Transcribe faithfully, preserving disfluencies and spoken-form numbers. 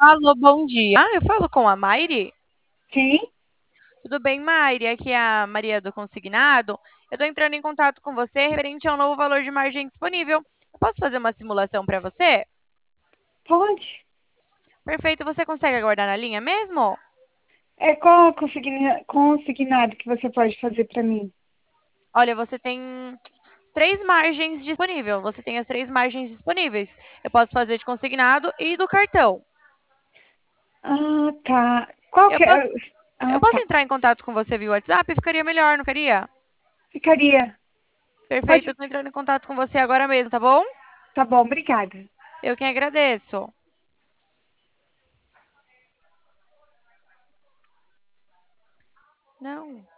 Alô, bom dia. Ah, eu falo com a Maire? Sim, Tudo bem, Maire? Aqui é a Maria do Consignado. Eu estou entrando em contato com você referente ao novo valor de margem disponível. Eu posso fazer uma simulação para você? pode. Perfeito. Você consegue aguardar na linha mesmo? É qual consigna- consignado que você pode fazer para mim? Olha, você tem três margens disponíveis. Você tem as três margens disponíveis. Eu posso fazer de consignado e do cartão. Ah, tá. Qual Eu que é? posso, eu Ah, posso tá. entrar em contato com você via WhatsApp? Ficaria melhor, não queria? Ficaria. Perfeito. Eu Pode. estou entrando em contato com você agora mesmo, tá bom? Tá bom, obrigada. Eu quem agradeço. Não.